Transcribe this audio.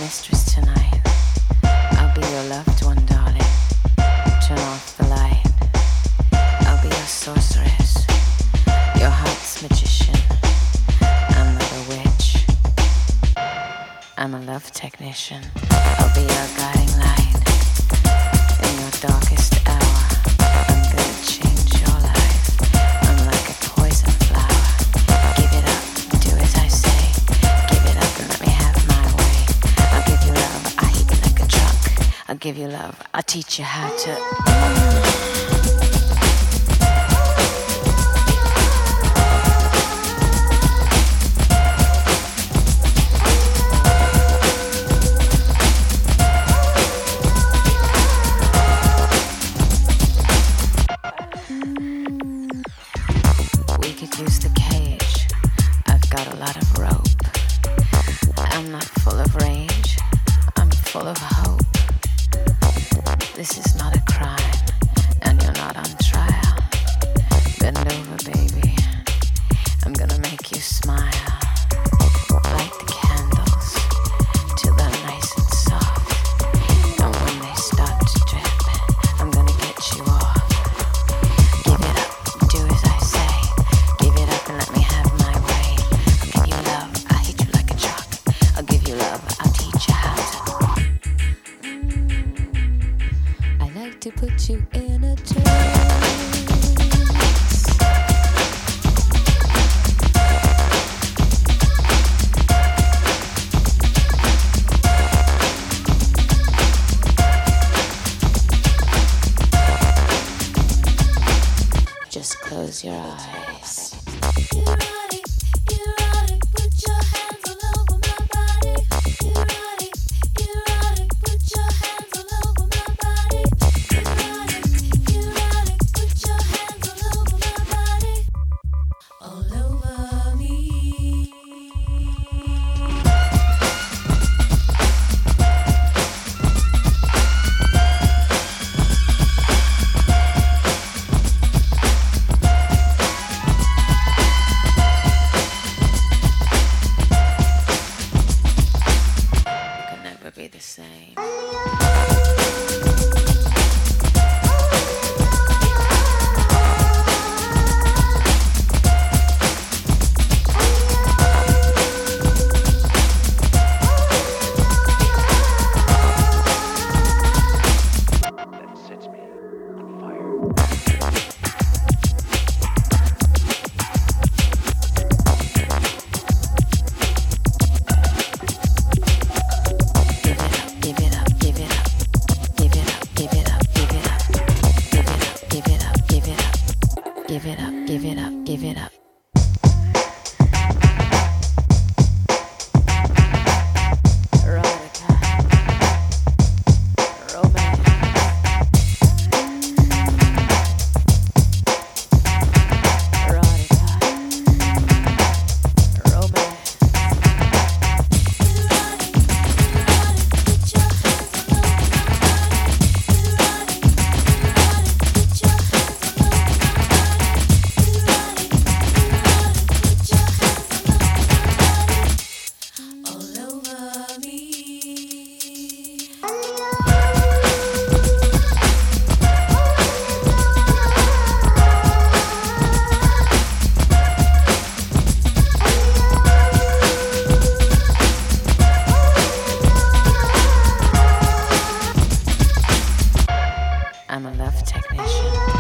mistress tonight. I'll be your loved one, darling. Turn off the light. I'll be your sorceress, your heart's magician. I'm not a witch, I'm a love technician. I'll be your guiding light in your darkest hour. I'm gonna change your life. I'm like a poison flower. Give it up, do as I say. Give it up and let me have my way. I'll give you love, I'll heat you like a truck. I'll give you love, I'll teach you how to. Use the cage. I've got a lot of rope. I'm not full of rage, I'm full of hope. This is not a crime, and you're not on trial. Bend over, baby. I'm gonna make you smile. Light the candles till they're nice and soft. And when they start to drip, I'm gonna get you off. Give it up, do as I say. Give it up and let me have my way. I'll give you love, I'll hit you like a truck. I'll give you love, I'll teach you how to. I like to put you in a trance. Just close your eyes. Erotic, erotic, put your hands all over my body. Erotic, erotic, put your hands all over my body. Erotic, erotic, put your hands all over my body. All over me. You can never be the same. That sets me on fire. Give it up, give it up, give it up, give it up, give it up, give it up, give it up, give it up, give it up, give it up, give it up. Erotica, romance, erotica, romance. I'm a love technician.